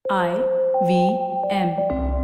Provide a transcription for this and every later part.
IVM.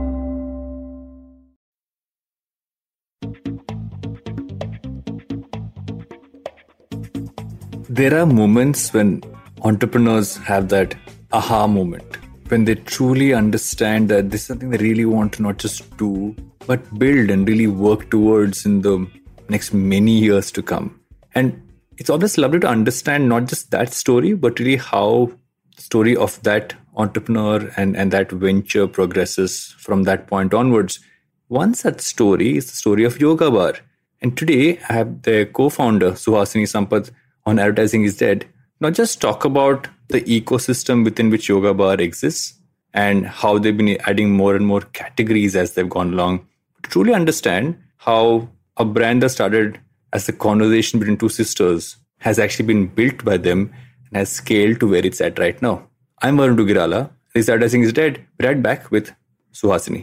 There are moments when entrepreneurs have that aha moment, when they truly understand that this is something they really want to not just do, but build and really work towards in the next many years to come. And it's always lovely to understand not just that story, but really how the story of that entrepreneur and that venture progresses from that point onwards. One such story is the story of Yoga Bar. And today I have the co-founder, Suhasini Sampath, on Advertising is Dead, not just talk about the ecosystem within which Yoga Bar exists and how they've been adding more and more categories as they've gone along, to truly understand how a brand that started as a conversation between two sisters has actually been built by them and has scaled to where it's at right now. I'm Varun Dugirala. This is Advertising is Dead. We're right back with Suhasini.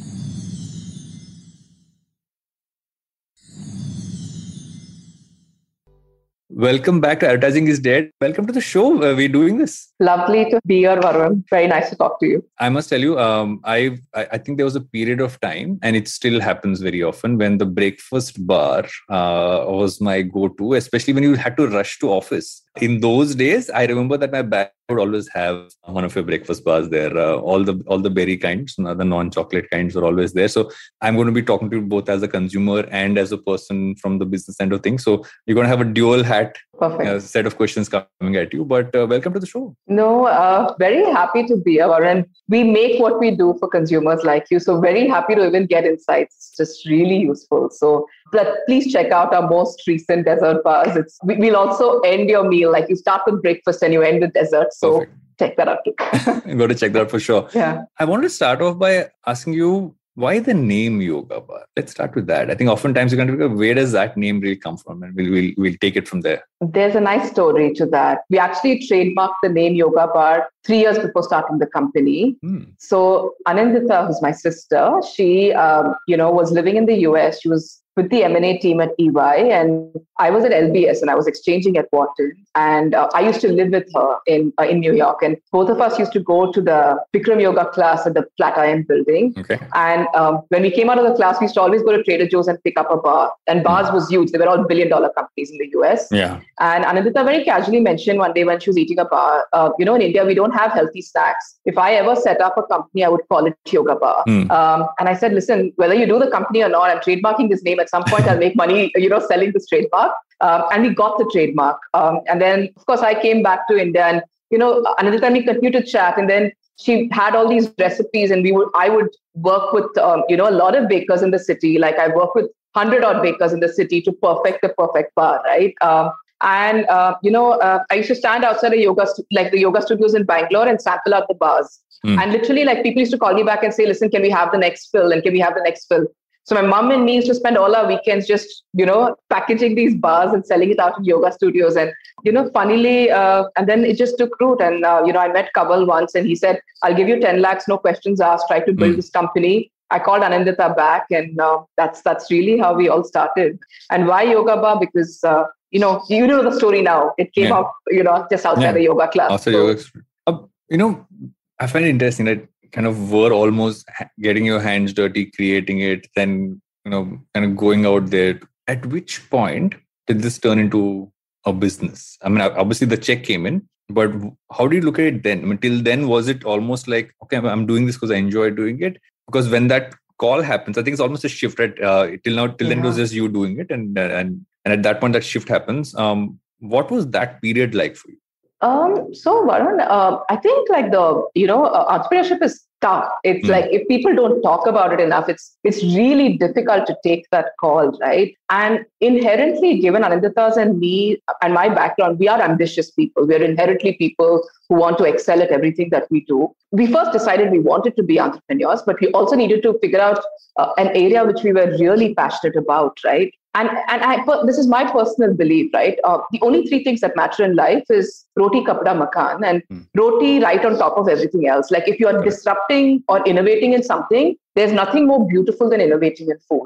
Welcome back to Advertising is Dead. Welcome to the show. We're doing this. Lovely to be here, Varun. Very nice to talk to you. I must tell you, I think there was a period of time, and it still happens very often, when the breakfast bar was my go-to, especially when you had to rush to office. In those days, I remember that my bag would always have one of your breakfast bars there. All the berry kinds, the non-chocolate kinds were always there. So I'm going to be talking to you both as a consumer and as a person from the business end of things. So you're going to have a dual hat set of questions coming at you. But welcome to the show. No, very happy to be here. And we make what we do for consumers like you. So very happy to even get insights. It's just really useful. So please check out our most recent dessert bars. We'll also end your meal. Like you start with breakfast and you end with dessert. So Perfect. Check that out too. I'm going to check that out for sure. Yeah. I want to start off by asking you, why the name Yoga Bar? Let's start with that. I think oftentimes you're going to figure, where does that name really come from? And we'll take it from there. There's a nice story to that. We actually trademarked the name Yoga Bar 3 years before starting the company. So Anindita, who's my sister, she was living in the US. She was with the M&A team at EY, and I was at LBS and I was exchanging at Wharton. And I used to live with her in New York. And both of us used to go to the Bikram Yoga class at the Flatiron building. Okay. And when we came out of the class, we used to always go to Trader Joe's and pick up a bar. And bars was huge. They were all billion-dollar companies in the US. Yeah. And Anindita very casually mentioned one day when she was eating a bar, in India, we don't have healthy snacks. If I ever set up a company, I would call it Yoga Bar. And I said, listen, whether you do the company or not, I'm trademarking this name. At some point, I'll make money, selling this trademark. And we got the trademark. And then, of course, I came back to India and, Anindita and we continued to chat. And then she had all these recipes and I would work with, a lot of bakers in the city. Like I worked with 100-odd bakers in the city to perfect the perfect bar, right? I used to stand outside the yoga studios in Bangalore and sample out the bars. And literally, people used to call me back and say, listen, can we have the next fill? And can we have the next fill? So my mom and me used to spend all our weekends just, packaging these bars and selling it out in yoga studios. And, funnily, and then it just took root. And, I met Kaval once and he said, I'll give you 10 lakhs, no questions asked, try to build this company. I called Anindita back and that's really how we all started. And why Yoga Bar? Because, you know the story now. It came out, just outside the yoga class. Outside yoga. I find it interesting that kind of were almost getting your hands dirty, creating it, then, kind of going out there. At which point did this turn into a business? I mean, obviously the check came in, but how do you look at it then? I mean, till then, was it almost like, okay, I'm doing this because I enjoy doing it? Because when that call happens, I think it's almost a shift, right? Till then it was just you doing it. And at that point, that shift happens. What was that period like for you? So Varun, I think entrepreneurship is tough. It's like if people don't talk about it enough, it's really difficult to take that call, right? And inherently, given Anindita's and me and my background, we are ambitious people. We're inherently people who want to excel at everything that we do. We first decided we wanted to be entrepreneurs, but we also needed to figure out an area which we were really passionate about, right? And this is my personal belief, right? The only three things that matter in life is roti, kapda, makan, and roti right on top of everything else. Like if you are disrupting or innovating in something, there's nothing more beautiful than innovating in food.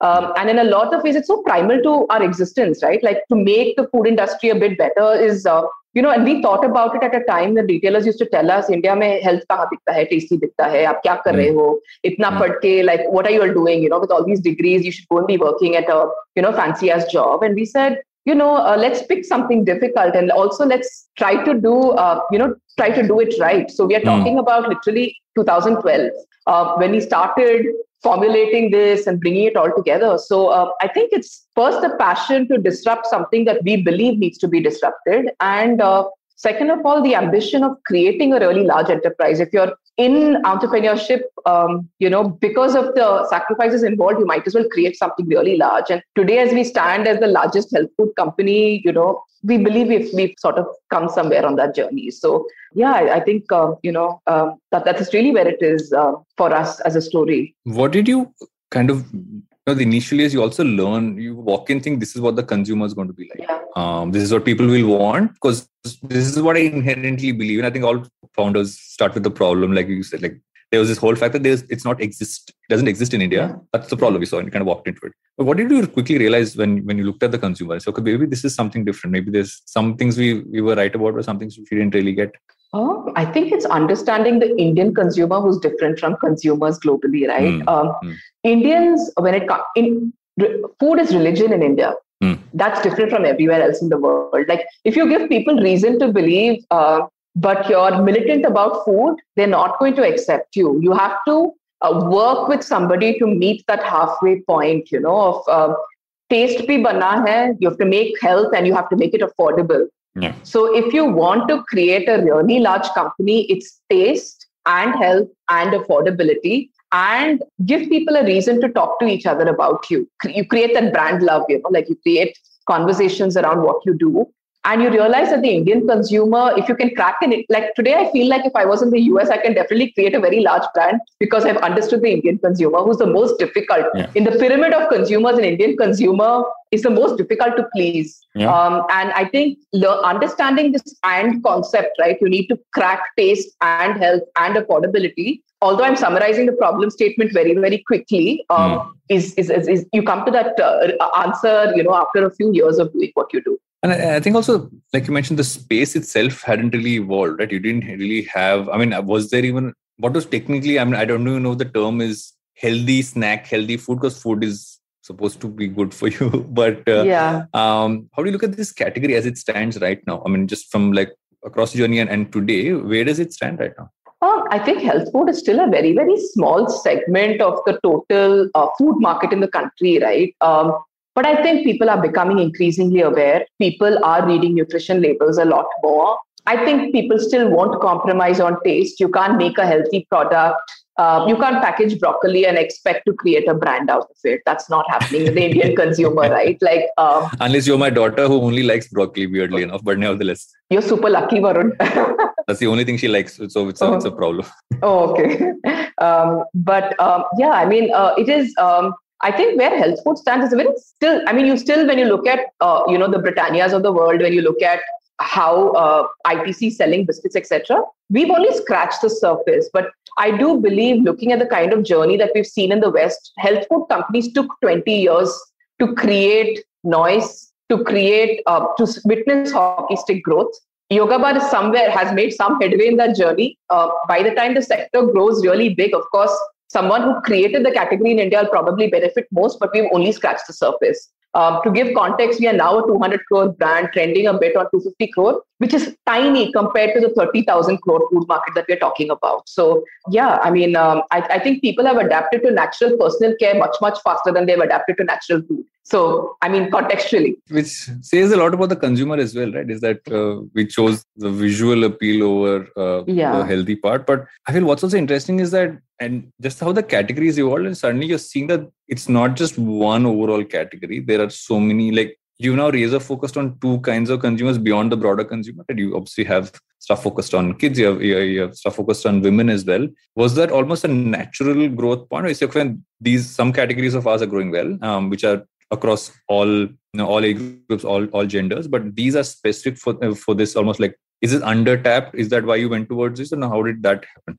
And in a lot of ways, it's so primal to our existence, right? Like to make the food industry a bit better is, and we thought about it at a time when retailers used to tell us, India mein health kahan dikta hai, tasty dikta hai, aap kya kar rahe ho, itna pad ke, like, what are you all doing? With all these degrees, you should go and be working at a, fancy ass job. And we said, let's pick something difficult and also let's try to do, try to do it right. So we are talking about literally 2012 when we started formulating this and bringing it all together. So I think it's first a passion to disrupt something that we believe needs to be disrupted. And second of all, the ambition of creating a really large enterprise. If you're in entrepreneurship, because of the sacrifices involved, you might as well create something really large. And today, as we stand as the largest health food company, we believe we've sort of come somewhere on that journey. So, yeah, I think, that is really where it is for us as a story. What did you kind of, the initial years, you also learn, you walk in, think this is what the consumer is going to be like. Yeah. This is what people will want, because this is what I inherently believe. And I think all founders start with the problem, like you said, like there was this whole fact that it doesn't exist in India. Yeah. That's the problem we saw, and you kind of walked into it. But what did you quickly realize when you looked at the consumer? So, okay, maybe this is something different. Maybe there's some things we were right about, or some things we didn't really get. I think it's understanding the Indian consumer who's different from consumers globally, right? Indians, when it comes in, food is religion in India. That's different from everywhere else in the world. Like if you give people reason to believe, but you're militant about food, they're not going to accept you. You have to work with somebody to meet that halfway point, of taste bhi bana hai. You have to make health and you have to make it affordable. Yeah. So if you want to create a really large company, it's taste and health and affordability, and give people a reason to talk to each other about you. You create that brand love, like you create conversations around what you do. And you realize that the Indian consumer, if you can crack it, like today, I feel like if I was in the US, I can definitely create a very large brand because I've understood the Indian consumer, who's the most difficult. Yeah. In the pyramid of consumers, an Indian consumer is the most difficult to please. Yeah. And I think understanding this and concept, right? You need to crack taste and health and affordability. Although I'm summarizing the problem statement very, very quickly, is you come to that answer, after a few years of doing what you do. And I think also, like you mentioned, the space itself hadn't really evolved, right? You didn't really have, was there even, what was technically, I don't even know if the term is healthy snack, healthy food, because food is supposed to be good for you. But how do you look at this category as it stands right now? Just from like across the journey and today, where does it stand right now? I think health food is still a very, very small segment of the total food market in the country, right? But I think people are becoming increasingly aware. People are reading nutrition labels a lot more. I think people still won't compromise on taste. You can't make a healthy product. You can't package broccoli and expect to create a brand out of it. That's not happening with the Indian consumer, right? Like, unless you're my daughter who only likes broccoli, weirdly enough, but nevertheless. You're super lucky, Varun. That's the only thing she likes. So it's a problem. Oh, okay. It is... I think where health food stands is when you look at, the Britannias of the world, when you look at how ITC selling biscuits, etc., we've only scratched the surface. But I do believe, looking at the kind of journey that we've seen in the West, health food companies took 20 years to create noise, to witness hockey stick growth. Yoga Bar has made some headway in that journey. By the time the sector grows really big, of course, someone who created the category in India will probably benefit most, but we've only scratched the surface. To give context, we are now a 200 crore brand trending a bit on 250 crore, which is tiny compared to the 30,000 crore food market that we're talking about. So, I think people have adapted to natural personal care much, much faster than they've adapted to natural food. So, contextually. Which says a lot about the consumer as well, right? Is that we chose the visual appeal over the healthy part. But I feel what's also interesting is that, and just how the categories evolved, and suddenly you're seeing that it's not just one overall category. There are so many, like you now razor focused on two kinds of consumers beyond the broader consumer. And you obviously have stuff focused on kids, you have stuff focused on women as well. Was that almost a natural growth point? Or is it when some categories of ours are growing well, which are across all age groups, all genders, but these are specific for this, almost like, is it under tapped? Is that why you went towards this, and how did that happen?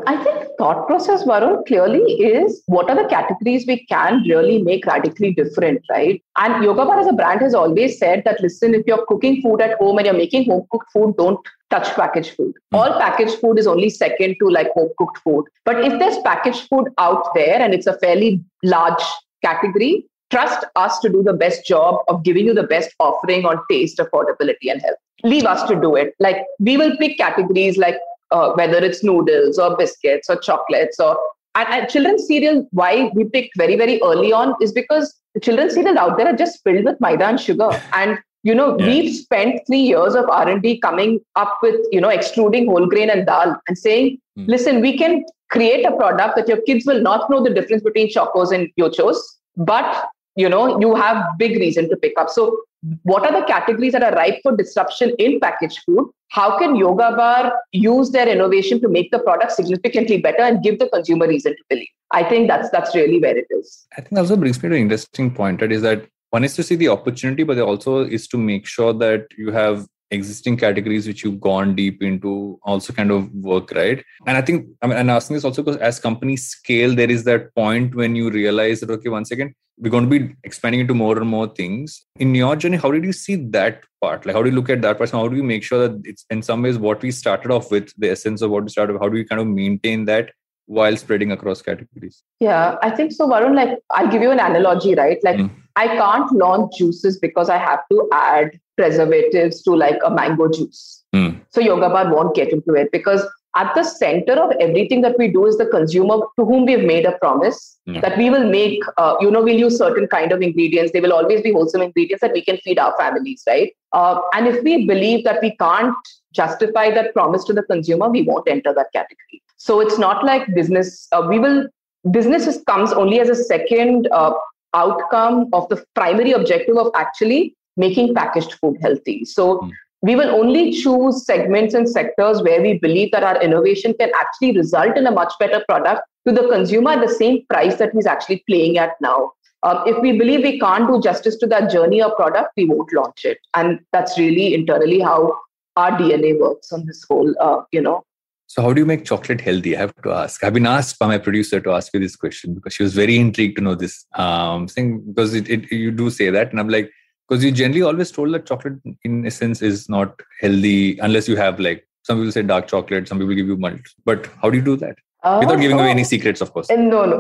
I think thought process, Varun, clearly is what are the categories we can really make radically different, right? And Yoga Bar as a brand has always said that, listen, if you're cooking food at home and you're making home cooked food, don't touch packaged food. All packaged food is only second to like home cooked food. But if there's packaged food out there and it's a fairly large category, trust us to do the best job of giving you the best offering on taste, affordability, and health. Leave us to do it. Like we will pick categories like whether it's noodles or biscuits or chocolates or and children's cereal. Why we picked very, very early on is because the children's cereal out there are just filled with maida and sugar. And we've spent 3 years of R&D coming up with excluding whole grain and dal and saying, listen, we can create a product that your kids will not know the difference between chocos and yochos, but you have big reason to pick up. So what are the categories that are ripe for disruption in packaged food? How can Yoga Bar use their innovation to make the product significantly better and give the consumer reason to believe? I think that's really where it is. I think that also brings me to an interesting point, right? Is that one is to see the opportunity, but also is to make sure that you have existing categories which you've gone deep into also kind of work, right? And I think, I'm asking this also because as companies scale, there is that point when you realize that, okay, once again, we're going to be expanding into more and more things. In your journey, how did you see that part? Like, how do you look at that part? How do you make sure that it's in some ways what we started off with, the essence of what we started, how do you kind of maintain that while spreading across categories? Yeah, I think so, Varun. Like, I'll give you an analogy, right? Like, I can't launch juices because I have to add preservatives to like a mango juice. So Yoga Bar won't get into it because at the center of everything that we do is the consumer to whom we have made a promise that we will make, we'll use certain kind of ingredients. They will always be wholesome ingredients that we can feed our families, right? And if we believe that we can't justify that promise to the consumer, we won't enter that category. So it's not like business. Business comes only as a second outcome of the primary objective of actually making packaged food healthy. So we will only choose segments and sectors where we believe that our innovation can actually result in a much better product to the consumer at the same price that he's actually playing at now. If we believe we can't do justice to that journey or product, we won't launch it. And that's really internally how our DNA works on this whole, So how do you make chocolate healthy? I have to ask. I've been asked by my producer to ask you this question because she was very intrigued to know this thing, because you do say that. And I'm like, because you generally always told that chocolate in essence is not healthy unless you have like, some people say dark chocolate, some people give you malt. But how do you do that? Without giving away any secrets, of course. No.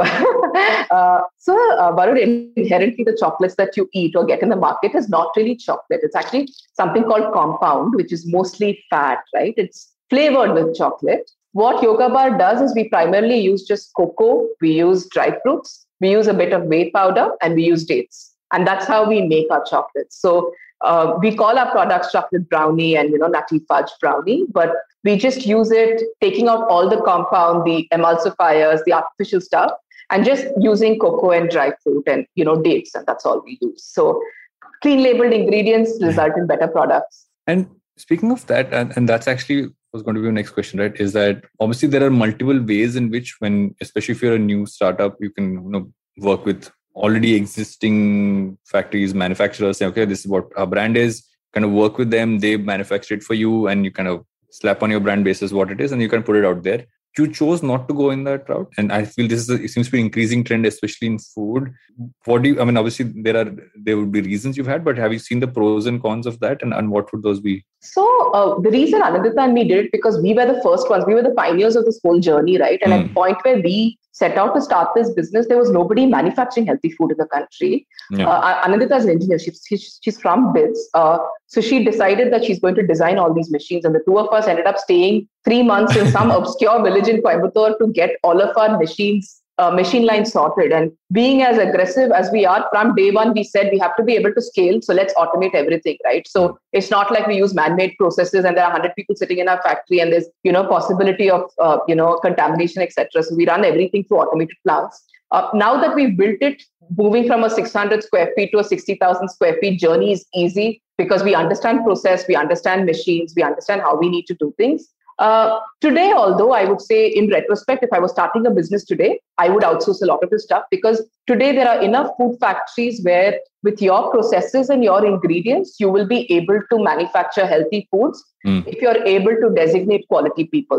Varun, inherently the chocolates that you eat or get in the market is not really chocolate. It's actually something called compound, which is mostly fat, right? It's flavored with chocolate. What Yoga Bar does is we primarily use just cocoa, we use dry fruits, we use a bit of whey powder, and we use dates. And that's how we make our chocolates. So we call our products chocolate brownie and, nutty fudge brownie, but we just use it, taking out all the compound, the emulsifiers, the artificial stuff, and just using cocoa and dry fruit and, dates. And that's all we use. So clean labeled ingredients result in better products. And speaking of that, and that's actually was going to be your next question, right? Is that obviously there are multiple ways in which especially if you're a new startup, you can work with already existing factories, manufacturers, say, okay, this is what our brand is, kind of work with them, they manufacture it for you, and you kind of slap on your brand basis what it is, and you can put it out there. You chose not to go in that route. And I feel it seems to be an increasing trend, especially in food. Obviously there would be reasons you've had, but have you seen the pros and cons of that? And what would those be? So the reason Anindita and me did it, because we were the first ones, we were the pioneers of this whole journey, right? And at the point where we set out to start this business, there was nobody manufacturing healthy food in the country. Anindita is an engineer. She's from BITS. So she decided that she's going to design all these machines. And the two of us ended up staying 3 months in some obscure village in Coimbatore to get all of our machine line sorted. And being as aggressive as we are, from day one, we said we have to be able to scale. So let's automate everything, right? So it's not like we use man-made processes and there are 100 people sitting in our factory and there's, possibility of, contamination, etc. So we run everything through automated plants. Now that we've built it, moving from a 600 square feet to a 60,000 square feet journey is easy because we understand process, we understand machines, we understand how we need to do things. Today, although I would say in retrospect, if I was starting a business today, I would outsource a lot of this stuff because today there are enough food factories where with your processes and your ingredients, you will be able to manufacture healthy foods if you're able to designate quality people.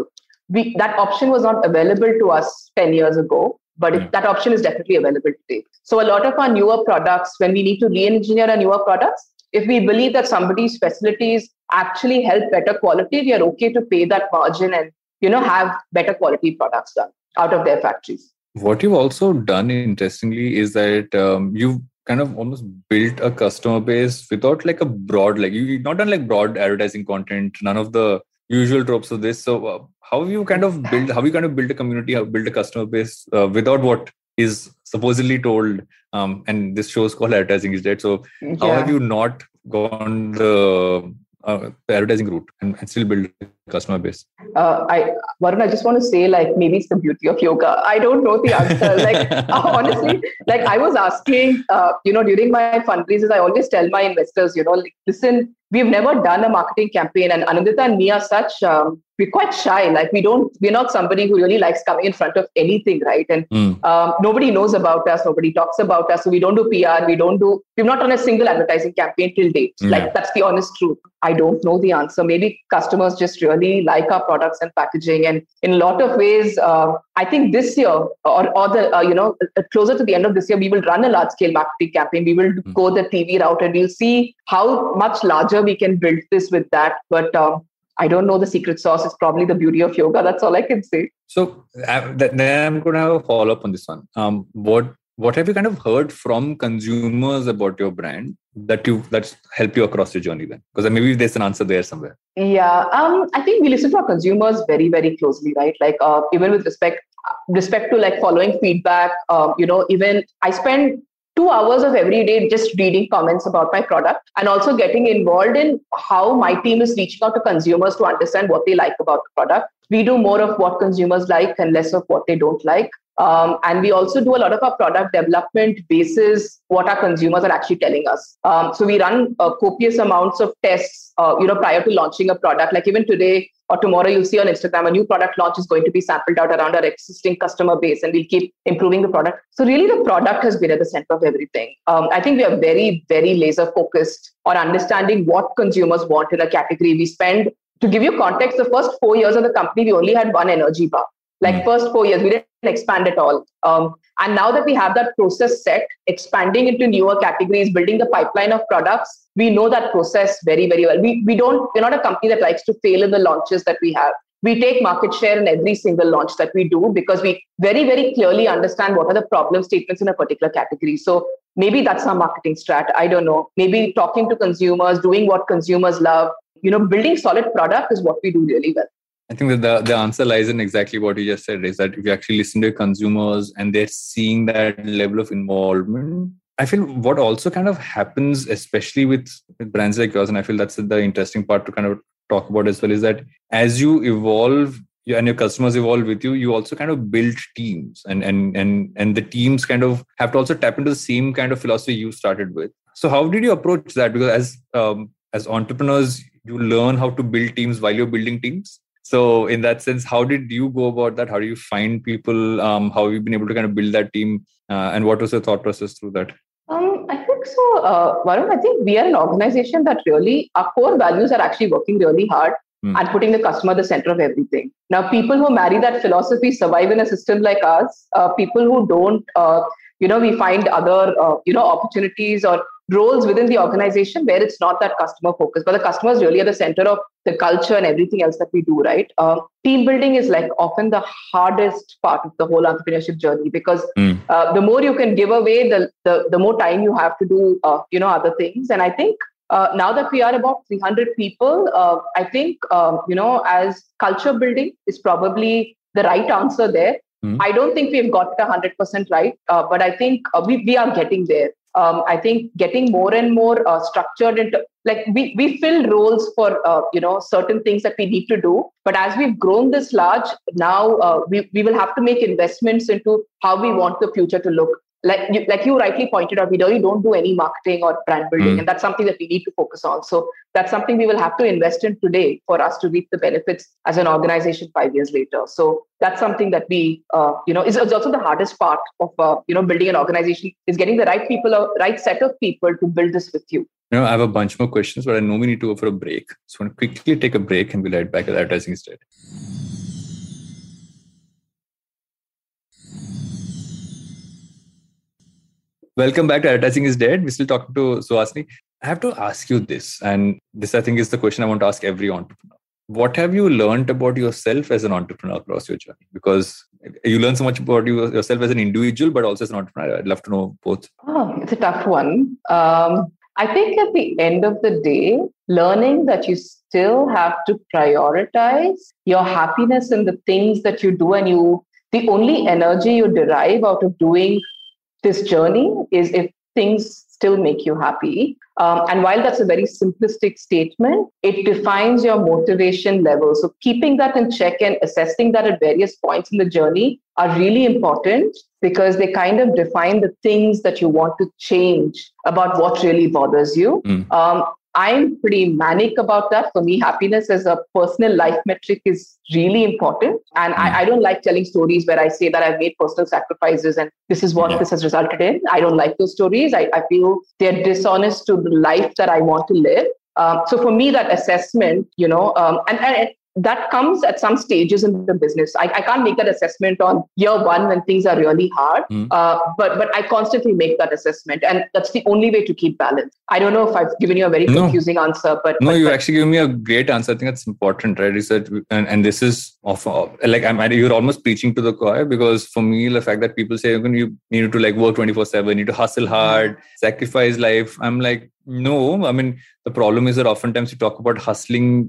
that option was not available to us 10 years ago, but that option is definitely available today. So a lot of our newer products, when we need to re-engineer our newer products, if we believe that somebody's facilities actually help better quality, we are okay to pay that margin and, have better quality products done out of their factories. What you've also done, interestingly, is that you've kind of almost built a customer base without like a broad, like you've not done like broad advertising content, none of the usual tropes of this. So how have you kind of build a community, how build a customer base without what is supposedly told? And this show is called Advertising is Dead. So how have you not gone the advertising route and still build a customer base? Varun, I just want to say, like, maybe it's the beauty of yoga. I don't know the answer. Like, honestly, like I was asking, during my fundraisers, I always tell my investors, like, listen, we've never done a marketing campaign, and Anindita and me are such, we're quite shy. Like we're not somebody who really likes coming in front of anything, right? And nobody knows about us, nobody talks about us. So we don't do PR, we've not done a single advertising campaign till date. Like that's the honest truth. I don't know the answer. Maybe customers just really like our products and packaging. And in a lot of ways, I think this year closer to the end of this year, we will run a large scale marketing campaign. We will go the TV route and we'll see how much larger we can build this with that. But I don't know the secret sauce. It's probably the beauty of yoga. That's all I can say. So then I'm going to have a follow up on this one. What have you kind of heard from consumers about your brand that's helped you across your journey then? Because maybe there's an answer there somewhere. Yeah, I think we listen to our consumers very, very closely, right? Like even with respect to like following feedback, even I spend 2 hours of every day just reading comments about my product and also getting involved in how my team is reaching out to consumers to understand what they like about the product. We do more of what consumers like and less of what they don't like. And we also do a lot of our product development basis what our consumers are actually telling us. So we run copious amounts of tests, prior to launching a product. Like even today or tomorrow, you'll see on Instagram, a new product launch is going to be sampled out around our existing customer base, and we'll keep improving the product. So really the product has been at the center of everything. I think we are very, very laser focused on understanding what consumers want in a category. We spend, to give you context, the first 4 years of the company, we only had one energy bar. Like first 4 years, we didn't expand at all. And now that we have that process set, expanding into newer categories, building the pipeline of products, we know that process very, very well. We're not a company that likes to fail in the launches that we have. We take market share in every single launch that we do because we very, very clearly understand what are the problem statements in a particular category. So maybe that's our marketing strat. I don't know. Maybe talking to consumers, doing what consumers love, building solid product is what we do really well. I think that the answer lies in exactly what you just said, is that if you actually listen to consumers and they're seeing that level of involvement, I feel what also kind of happens, especially with brands like yours, and I feel that's the interesting part to kind of talk about as well, is that as you evolve and your customers evolve with you, you also kind of build teams and the teams kind of have to also tap into the same kind of philosophy you started with. So how did you approach that? Because as entrepreneurs, you learn how to build teams while you're building teams. So in that sense, how did you go about that? How do you find people? How have you been able to kind of build that team? And what was your thought process through that? I think so, Varun. I think we are an organization that really, our core values are actually working really hard and putting the customer at the center of everything. Now, people who marry that philosophy survive in a system like ours. People who don't, we find other, opportunities or roles within the organization where it's not that customer focused, but the customer is really at the center of the culture and everything else that we do, right? Team building is like often the hardest part of the whole entrepreneurship journey because the more you can give away, the more time you have to do, other things. And I think now that we are about 300 people, I think, as culture building is probably the right answer there. I don't think we've got it 100% right, but I think we are getting there. I think getting more and more structured into, like we fill roles for certain things that we need to do. But as we've grown this large, now we will have to make investments into how we want the future to look. Like you rightly pointed out, we really don't do any marketing or brand building, and that's something that we need to focus on. So that's something we will have to invest in today for us to reap the benefits as an organization 5 years later. So that's something that we, is also the hardest part of, building an organization, is getting the right people, right set of people to build this with you. I have a bunch more questions, but I know we need to go for a break. So I'm going to quickly take a break and we'll be right back with Advertising is Dead. Welcome back to Advertising is Dead. We're still talking to Suhasini. I have to ask you this, and this I think is the question I want to ask every entrepreneur. What have you learned about yourself as an entrepreneur across your journey? Because you learn so much about yourself as an individual, but also as an entrepreneur. I'd love to know both. Oh, it's a tough one. I think at the end of the day, learning that you still have to prioritize your happiness in the things that you do, and the only energy you derive out of doing this journey is if things still make you happy. And while that's a very simplistic statement, it defines your motivation level. So keeping that in check and assessing that at various points in the journey are really important, because they kind of define the things that you want to change about what really bothers you. I'm pretty manic about that. For me, happiness as a personal life metric is really important. And I don't like telling stories where I say that I've made personal sacrifices and this is what this has resulted in. I don't like those stories. I feel they're dishonest to the life that I want to live. So for me, that assessment, and that comes at some stages in the business. I can't make that assessment on year one when things are really hard, but I constantly make that assessment. And that's the only way to keep balance. I don't know if I've given you a very confusing answer, but... No, you actually gave me a great answer. I think that's important, right? Is that, and this is you're almost preaching to the choir, because for me, the fact that people say you need to work 24/7, you need to hustle hard, sacrifice life. I'm like, no, I mean, the problem is that oftentimes you talk about hustling.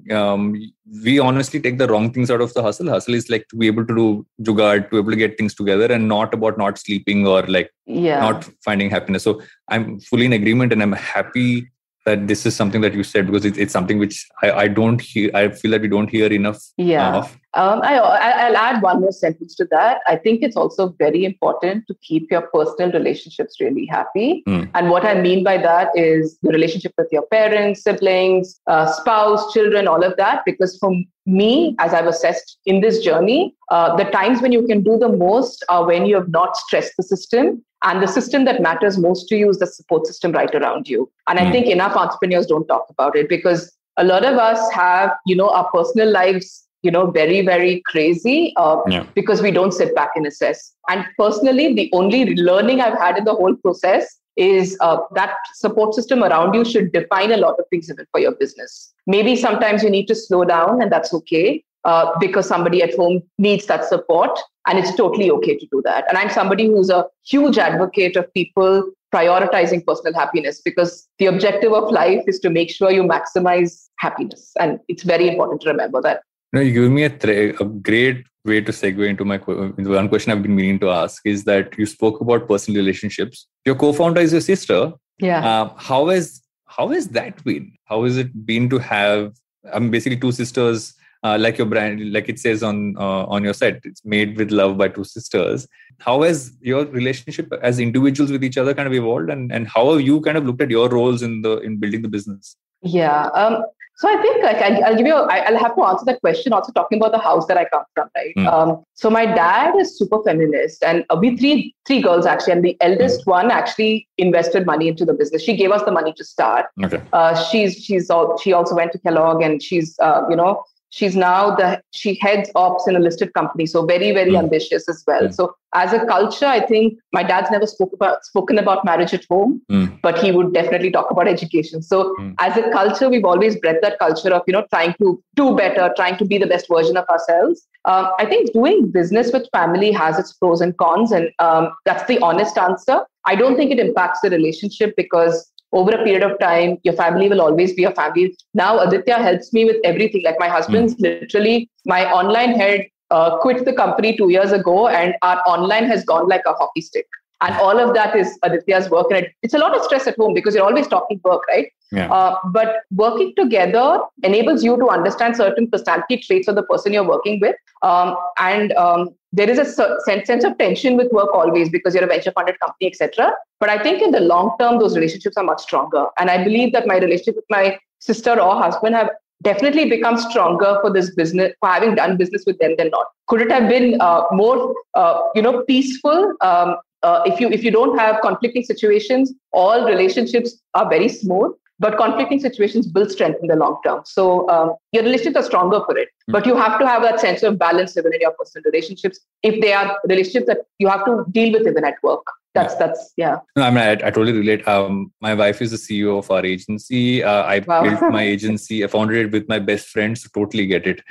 We honestly take the wrong things out of the hustle. Hustle is to be able to do jugaad, to be able to get things together, and not about not sleeping or not finding happiness. So I'm fully in agreement, and I'm happy that this is something that you said, because it's something which I don't hear. I feel that we don't hear enough of. I'll add one more sentence to that. I think it's also very important to keep your personal relationships really happy. And what I mean by that is the relationship with your parents, siblings, spouse, children, all of that. Because for me, as I've assessed in this journey, the times when you can do the most are when you have not stressed the system. And the system that matters most to you is the support system right around you. And I think enough entrepreneurs don't talk about it, because a lot of us have, our personal lives, very, very crazy because we don't sit back and assess. And personally, the only learning I've had in the whole process is that support system around you should define a lot of things even for your business. Maybe sometimes you need to slow down, and that's okay. Because somebody at home needs that support, and it's totally okay to do that. And I'm somebody who's a huge advocate of people prioritizing personal happiness, because the objective of life is to make sure you maximize happiness. And it's very important to remember that. You give me a great way to segue into one question I've been meaning to ask, is that you spoke about personal relationships. Your co-founder is your sister. Yeah. How has that been? How has it been to have basically two sisters? Like your brand, like it says on your site, it's made with love by two sisters. How has your relationship as individuals with each other kind of evolved, and how have you kind of looked at your roles in building the business? Yeah. So I think I'll have to answer that question also talking about the house that I come from, right? So my dad is super feminist, and we three girls actually, and the eldest one actually invested money into the business. She gave us the money to start. Okay. She also went to Kellogg, and she's she heads ops in a listed company. So very, very ambitious as well. So as a culture, I think my dad's never spoken about marriage at home, but he would definitely talk about education. So as a culture, we've always bred that culture of, trying to do better, trying to be the best version of ourselves. I think doing business with family has its pros and cons. And that's the honest answer. I don't think it impacts the relationship, because over a period of time, your family will always be a family. Now, Aditya helps me with everything. Like my husband's literally, my online head quit the company 2 years ago, and our online has gone like a hockey stick. And all of that is Aditya's work. And it's a lot of stress at home because you're always talking work, right? Yeah. But working together enables you to understand certain personality traits of the person you're working with. And there is a sense of tension with work always, because you're a venture funded company, etc. But I think in the long term, those relationships are much stronger. And I believe that my relationship with my sister or husband have definitely become stronger for this business, for having done business with them than not. Could it have been more, peaceful? If you don't have conflicting situations, all relationships are very smooth. But conflicting situations build strength in the long term. So your relationships are stronger for it. But you have to have that sense of balance even in your personal relationships, if they are relationships that you have to deal with even at work. that's yeah. No, I mean, I totally relate. My wife is the CEO of our agency. I built my agency. I founded it with my best friends. So totally get it.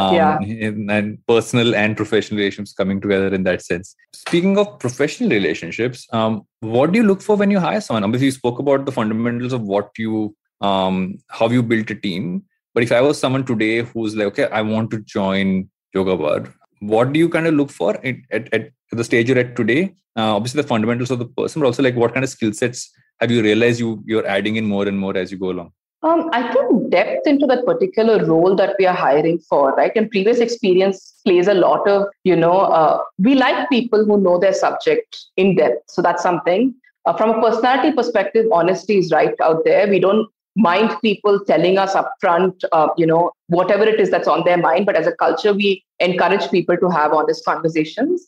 And personal and professional relationships coming together in that sense. Speaking of professional relationships, what do you look for when you hire someone? Obviously, you spoke about the fundamentals of what you, how you built a team. But if I was someone today who's like, okay, I want to join Yoga Bar, what do you kind of look for at the stage you're at today? Obviously, the fundamentals of the person, but also like what kind of skill sets have you realized you're adding in more and more as you go along? I think depth into that particular role that we are hiring for, right? And previous experience plays a lot of, we like people who know their subject in depth. So that's something. From a personality perspective, honesty is right out there. We don't mind people telling us upfront, whatever it is that's on their mind. But as a culture, we encourage people to have honest conversations,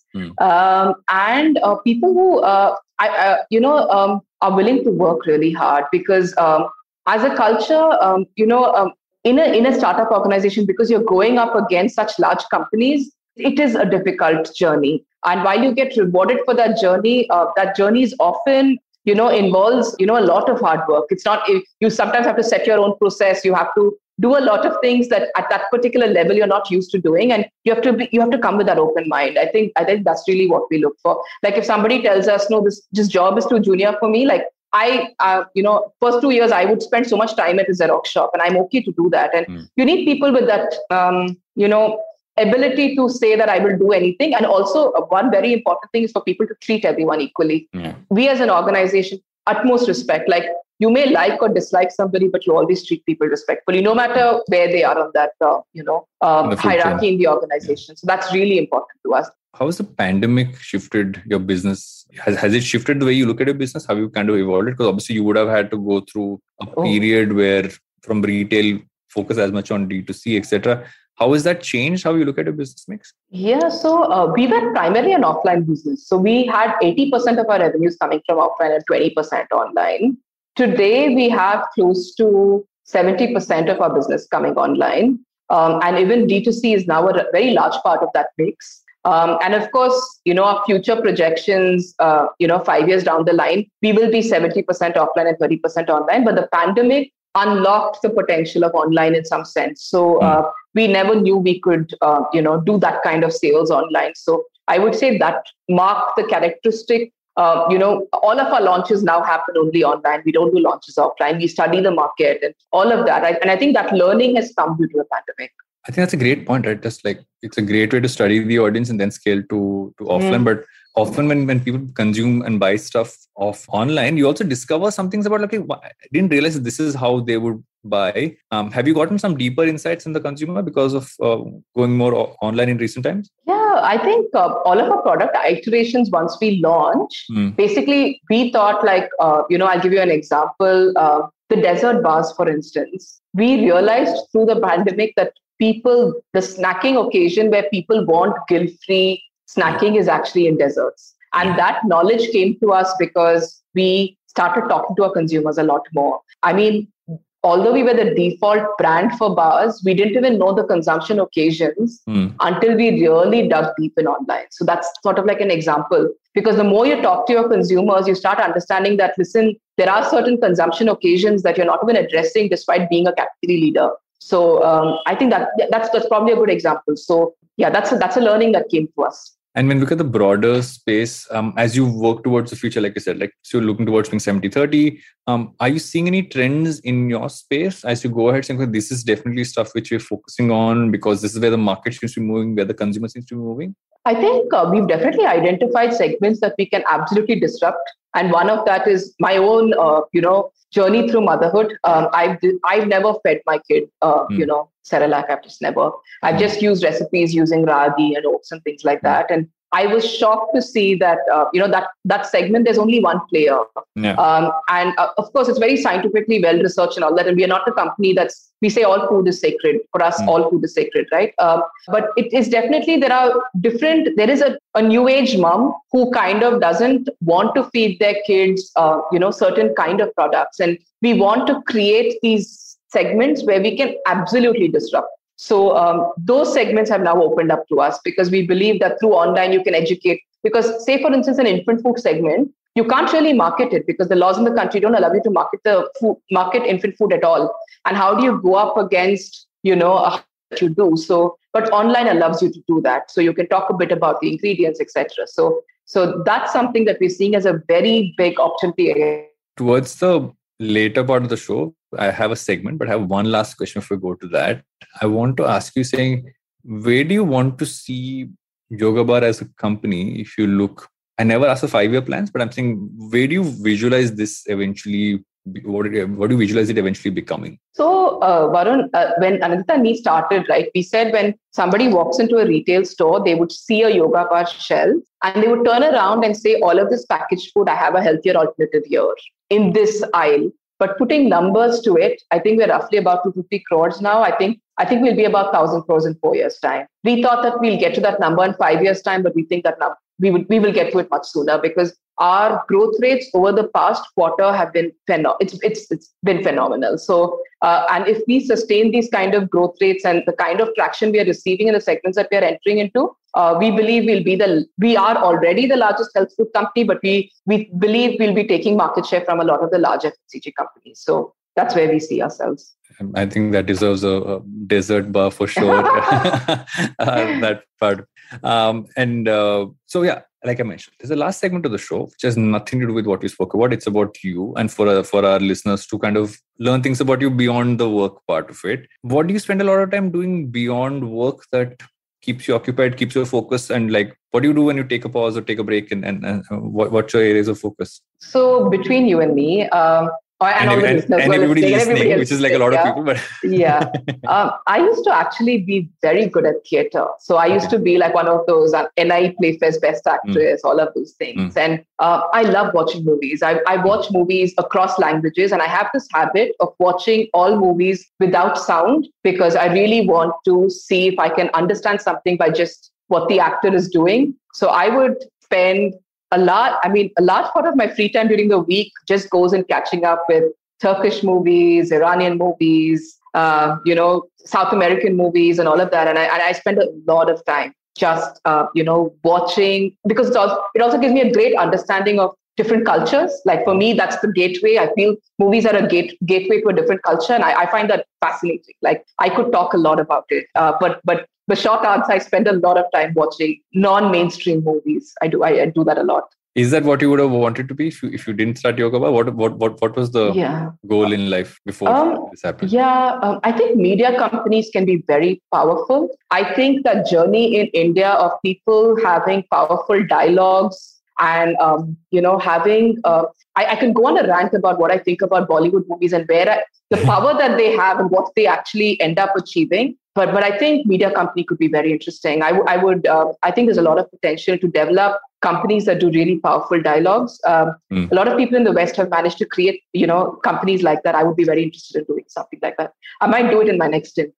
and people who are willing to work really hard. Because as a culture, in a startup organization, because you're going up against such large companies, it is a difficult journey. And while you get rewarded for that journey is often involves, a lot of hard work. It's not, you sometimes have to set your own process. You have to do a lot of things that at that particular level you're not used to doing. And you have to come with that open mind. I think that's really what we look for. Like if somebody tells us, no, this job is too junior for me, like first 2 years, I would spend so much time at a Xerox shop, and I'm okay to do that. And you need people with that, ability to say that I will do anything. And also one very important thing is for people to treat everyone equally. We as an organization, utmost respect. Like you may like or dislike somebody, but you always treat people respectfully, no matter where they are on that, hierarchy in the organization. So that's really important to us. How has the pandemic shifted your business? Has it shifted the way you look at your business? Have you kind of evolved it? Because obviously you would have had to go through a period where from retail focus as much on D2C, etc. How has that changed how you look at your business mix? Yeah, so we were primarily an offline business. So we had 80% of our revenues coming from offline and 20% online. Today, we have close to 70% of our business coming online. And even D2C is now a very large part of that mix. And of course, our future projections, 5 years down the line, we will be 70% offline and 30% online. But the pandemic unlocked the potential of online in some sense. So we never knew we could, do that kind of sales online. So I would say that marked the characteristic. All of our launches now happen only online. We don't do launches offline. We study the market and all of that. And I think that learning has come due to the pandemic. I think that's a great point, right? Just like it's a great way to study the audience and then scale to offline. But often when people consume and buy stuff off online, you also discover some things about, like, I didn't realize this is how they would buy. Have you gotten some deeper insights in the consumer because of going more online in recent times? Yeah, I think all of our product iterations, once we launch, basically we thought like, I'll give you an example. The dessert bars, for instance, we realized through the pandemic that the snacking occasion where people want guilt-free snacking is actually in desserts. And that knowledge came to us because we started talking to our consumers a lot more. I mean, although we were the default brand for bars, we didn't even know the consumption occasions until we really dug deep in online. So that's sort of like an example. Because the more you talk to your consumers, you start understanding that, listen, there are certain consumption occasions that you're not even addressing despite being a category leader. So I think that's probably a good example. So yeah, that's a learning that came to us. And when we look at the broader space, as you work towards the future, like you said, like so you're looking towards being 70-30, are you seeing any trends in your space as you go ahead saying, this is definitely stuff which we're focusing on because this is where the market seems to be moving, where the consumer seems to be moving? I think we've definitely identified segments that we can absolutely disrupt. And one of that is my own, journey through motherhood. I've never fed my kid, Cerelac. I've just used recipes using ragi and oats and things like that. And I was shocked to see that, that segment, there's only one player. And of course, it's very scientifically well researched and all that. And we are not a company we say all food is sacred. For us, all food is sacred, right? But it is definitely, there is a new age mom who kind of doesn't want to feed their kids, certain kind of products. And we want to create these segments where we can absolutely disrupt. So those segments have now opened up to us because we believe that through online, you can educate. Because say, for instance, an infant food segment, you can't really market it because the laws in the country don't allow you to market infant food at all. And how do you go up against, what you do? So, but online allows you to do that. So you can talk a bit about the ingredients, etc. So that's something that we're seeing as a very big opportunity. Towards the later part of the show, I have a segment, but I have one last question before we go to that. I want to ask you, saying, where do you want to see Yoga Bar as a company? If you look, I never ask the 5-year plans, but I'm saying, where do you visualize this eventually? What do you visualize it eventually becoming? So, Varun, when Anandita and me started, right, we said when somebody walks into a retail store, they would see a Yoga Bar shelf and they would turn around and say, all of this packaged food, I have a healthier alternative here in this aisle. But putting numbers to it, I think we're roughly about 250 crores now. I think we'll be about 1,000 crores in 4 years' time. We thought that we'll get to that number in 5 years' time, but we think that we will get to it much sooner because our growth rates over the past quarter have been it's been phenomenal. So, and if we sustain these kind of growth rates and the kind of traction we are receiving in the segments that we are entering into, we believe we are already the largest health food company, but we believe we'll be taking market share from a lot of the large FMCG companies. So that's where we see ourselves. I think that deserves a dessert bar for sure. That part. So yeah, like I mentioned, there's a last segment of the show which has nothing to do with what we spoke about. It's about you and for our listeners to kind of learn things about you beyond the work part of it. What do you spend a lot of time doing beyond work that keeps you occupied, keeps you focused, and like what do you do when you take a pause or take a break, and what's your areas of focus? So between you and me, and everybody listening, which is like a lot of people, but yeah, I used to actually be very good at theater. So I used to be like one of those NI Playfest Best Actress, all of those things. And I love watching movies. I watch movies across languages, and I have this habit of watching all movies without sound because I really want to see if I can understand something by just what the actor is doing. So I would spend a large part of my free time during the week just goes in catching up with Turkish movies, Iranian movies, South American movies and all of that. And I spend a lot of time just, watching, because it also gives me a great understanding of different cultures. Like for me, that's the gateway. I feel movies are a gateway to a different culture. And I find that fascinating. Like I could talk a lot about it, but the short answer, I spend a lot of time watching non-mainstream movies. I do that a lot. Is that what you would have wanted to be if you didn't start Yoga Bar? What was the goal in life before this happened? I think media companies can be very powerful. I think that journey in India of people having powerful dialogues and having I can go on a rant about what I think about Bollywood movies and where the power that they have and what they actually end up achieving. But I think media company could be very interesting. I think there's a lot of potential to develop companies that do really powerful dialogues. A lot of people in the West have managed to create, companies like that. I would be very interested in doing something like that. I might do it in my next stint.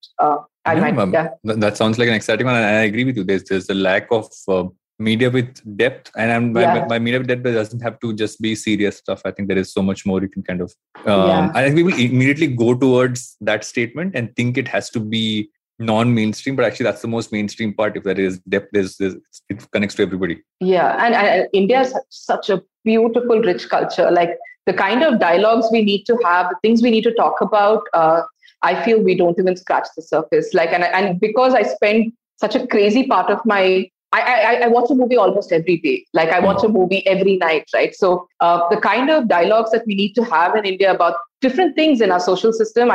That sounds like an exciting one. And I agree with you. There's a lack of media with depth, and by media with depth, it doesn't have to just be serious stuff. I think there is so much more you can kind of. I think we will immediately go towards that statement and think it has to be non-mainstream, but actually that's the most mainstream part. If there is depth, it connects to everybody. Yeah, and India is such a beautiful, rich culture. Like the kind of dialogues we need to have, the things we need to talk about. I feel we don't even scratch the surface. Like, and because I spend such a crazy part of my I watch a movie almost every day. Like I watch a movie every night, right? So the kind of dialogues that we need to have in India about different things in our social system,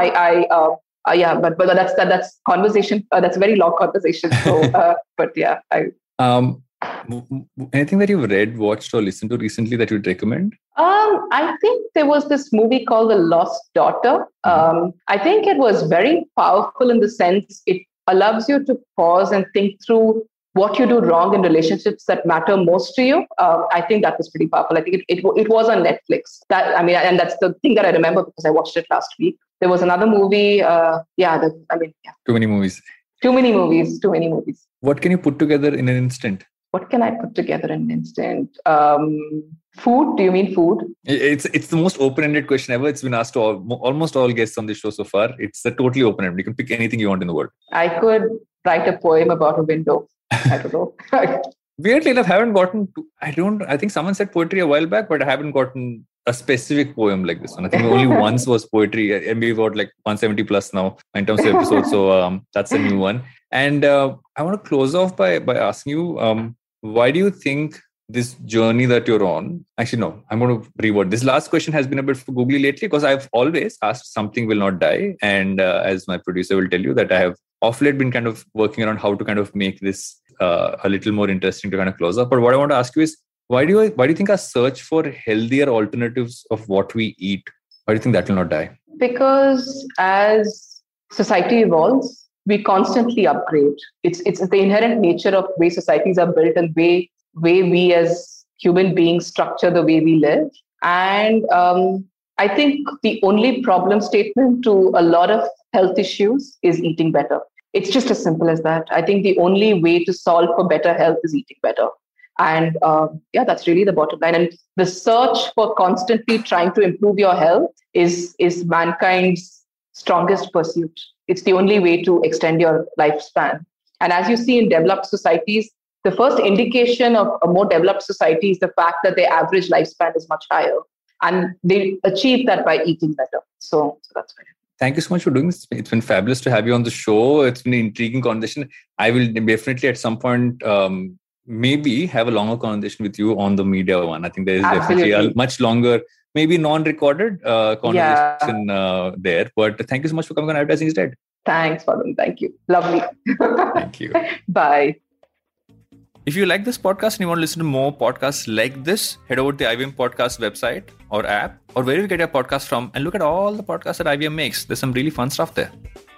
but that's conversation. That's a very long conversation. So, but yeah. Anything that you've read, watched, or listened to recently that you'd recommend? I think there was this movie called The Lost Daughter. I think it was very powerful in the sense it allows you to pause and think through what you do wrong in relationships that matter most to you. I think that was pretty powerful. I think it was on Netflix. And that's the thing that I remember because I watched it last week. There was another movie. Too many movies. Too many movies. What can you put together in an instant? What can I put together in an instant? Food? Do you mean food? It's the most open-ended question ever. It's been asked to almost all guests on this show so far. It's a totally open-ended. You can pick anything you want in the world. I could write a poem about a window. I don't know. weirdly enough, haven't gotten to, I think someone said poetry a while back, but I haven't gotten a specific poem like this one. I think only once was poetry, and we've got like 170 plus now in terms of episodes. So that's a new one. And I want to close off by asking you, why do you think this journey that you're on, actually, no, I'm going to reword. This last question has been a bit googly lately because I've always asked something will not die. And as my producer will tell you, that I have of late been kind of working around how to kind of make this a little more interesting to kind of close up. But what I want to ask you is, why do you think our search for healthier alternatives of what we eat, why do you think that will not die? Because as society evolves, we constantly upgrade. It's the inherent nature of way societies are built and way we as human beings structure the way we live. And I think the only problem statement to a lot of health issues is eating better. It's just as simple as that. I think the only way to solve for better health is eating better. And that's really the bottom line. And the search for constantly trying to improve your health is mankind's strongest pursuit. It's the only way to extend your lifespan. And as you see in developed societies, the first indication of a more developed society is the fact that their average lifespan is much higher. And they achieve that by eating better. So that's why. Thank you so much for doing this. It's been fabulous to have you on the show. It's been an intriguing conversation. I will definitely at some point maybe have a longer conversation with you on the media one. I think there is definitely a much longer, maybe non-recorded conversation there. But thank you so much for coming on Advertising is Dead. Thanks, Varun. Thank you. Lovely. Thank you. Bye. If you like this podcast and you want to listen to more podcasts like this, head over to the IVM Podcast website or app or wherever you get your podcast from and look at all the podcasts that IVM makes. There's some really fun stuff there.